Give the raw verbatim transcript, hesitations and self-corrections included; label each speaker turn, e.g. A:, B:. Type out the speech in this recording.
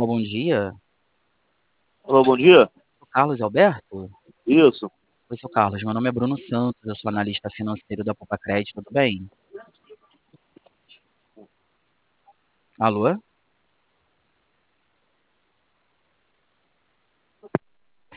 A: Alô, bom dia.
B: Alô, bom dia.
A: O Carlos Alberto?
B: Isso.
A: Oi, seu Carlos. Meu nome é Bruno Santos, eu sou analista financeiro da Poupa Crédito, tudo bem? Alô?